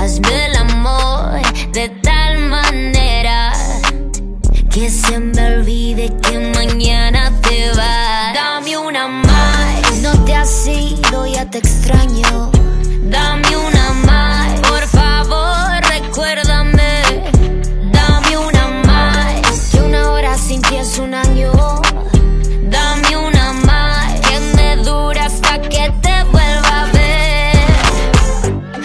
hazme el amor de tal manera que se me olvide que mañana te vas. Dame una más, no te has ido, ya te extraño. Dame una